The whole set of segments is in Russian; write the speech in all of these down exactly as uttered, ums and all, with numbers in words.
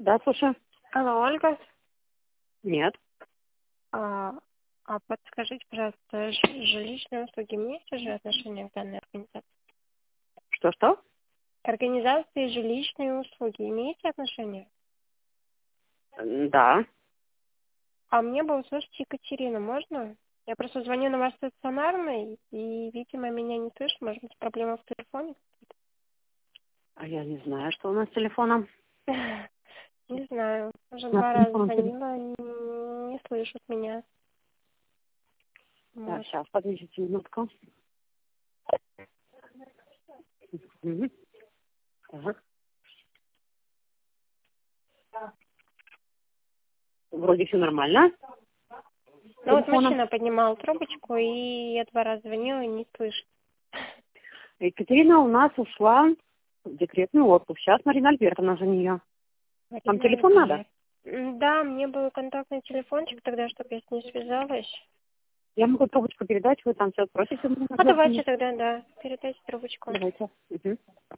Да, слушаю. Алло, Ольга. Нет. А, а подскажите, пожалуйста, ж- жилищные услуги имеете же отношение к данной организации? Что-что? К организации жилищные услуги имеете отношение? М, Да. А мне бы услышать Екатерину, можно? Я просто звоню на ваш стационарный, и, видимо, меня не слышит. Может быть, проблема в телефоне? А я не знаю, что у нас с телефоном. Не знаю. Уже У нас два раза телефон... теле- звонила, не, не слышат меня. Так, Вот. сейчас, подождите минутку. Мгм. Так. Вроде все нормально. С Ну вот телефоном. мужчина поднимал трубочку, и я два раза звонила, и не слышит. Екатерина у нас ушла в декретный отпуск. Сейчас Марина Альбертовна за нее. Вам Марина телефон надо? Альберт. М, Да, мне был контактный телефончик тогда, чтобы я с ней связалась. Я могу трубочку передать, вы там все спросите. А давайте тогда, да, передайте трубочку. Давайте. Мгм.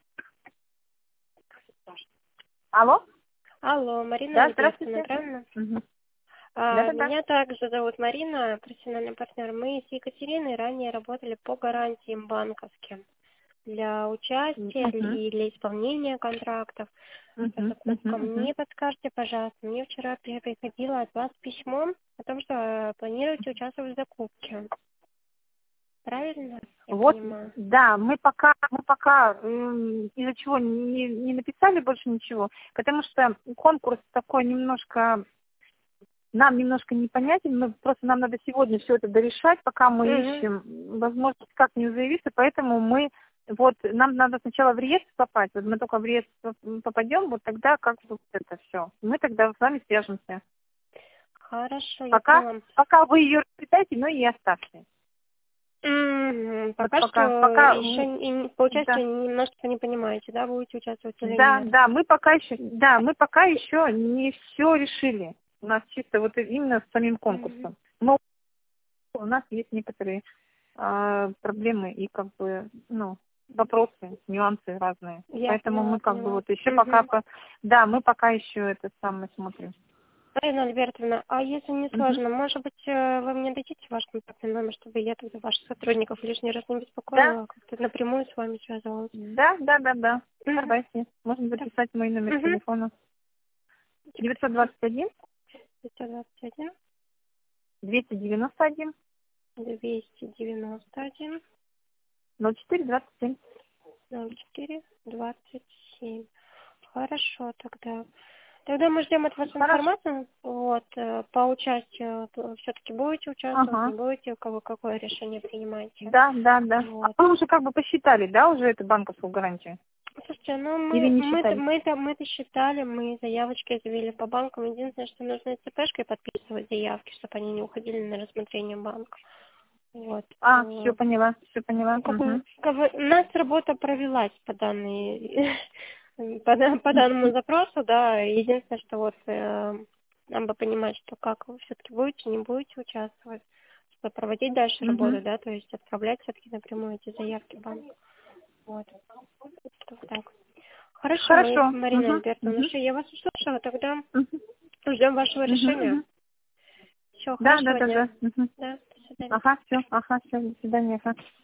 Алло? Алло, Марина Да, Альбертовна, здравствуйте. правильно? Мгм. А, Да-да-да. меня также зовут Марина, профессиональный партнер. Мы с Екатериной ранее работали по гарантиям банковским для участия Мгм. и для исполнения контрактов. Мгм. Соответственно, Мгм. Мгм. мне подскажите, пожалуйста, мне вчера при- приходило от вас письмо о том, что э, планируете участвовать в закупке. Правильно я Вот, понимаю? да, мы пока, мы пока м, из-за чего не, не написали больше ничего, потому что конкурс такой немножко, нам немножко непонятен, мы просто нам надо сегодня все это дорешать, пока мы Угу. ищем возможность как не заявиться, поэтому мы, вот, нам надо сначала в реестр попасть, вот мы только в реестр попадем, вот тогда как вот это все, мы тогда с вами свяжемся. Хорошо, я Пока, поняла. пока вы ее распитаете, но и оставьте. Мгм. Вот Пока что пока, пока, еще м, не- по да. участию немножко не понимаете, да, будете участвовать или Да, нет. да, мы пока еще, да, мы пока еще не все решили. У нас чисто вот именно с самим Мгм. конкурсом. Но у нас есть некоторые а, проблемы и как бы, ну, вопросы, нюансы разные. Я Поэтому поняла, мы как бы поняла. вот еще пока, Угу. по- да, мы пока еще это самое смотрим. Марина Альбертовна, а если не Мгм. сложно, может быть, э, вы мне дадите ваш контактный номер, чтобы я тогда ваших сотрудников лишний раз не Да, беспокоила, а как-то напрямую с вами связывалась? да, да, да, да. Угу. Давайте. Можно Так. записать мой номер Угу. телефона. девятьсот двадцать один девятьсот двадцать один двести девяносто один двести девяносто один ноль четыре двадцать семь. ноль четыре двадцать семь. Хорошо, тогда. Тогда мы ждем от вас Хорошо. информацию. Вот, э, по участию все-таки будете участвовать, Ага. не будете, у кого какое решение принимаете. Да, да, да. А Вот. вы уже как бы посчитали, да, уже эту банковскую гарантию? Слушайте, ну Или мы не мы-то считали? мы-то мы-то считали, мы заявочки завели по банкам. Единственное, что нужно ЦПшкой подписывать заявки, чтобы они не уходили на рассмотрение банка. Вот. А, все Э, поняла, все поняла. Ну, как бы, Угу. как бы у нас работа провелась по данной по, дан- по данному запросу, да. Единственное, что вот э, нам бы понимать, что как вы все-таки будете, не будете участвовать, чтобы проводить дальше Угу. работу, да, то есть отправлять все-таки напрямую эти заявки в банк. Вот. Вот так. Хорошо, Ма- Хорошо. Марина Угу. Альбертовна, ну Угу. что, я вас услышала, тогда Угу. ждем вашего решения. Угу. Все, Да, да, хорошего да, дня. да. Угу. Да, до свидания. Ага, все, ага, все, до свидания, ага.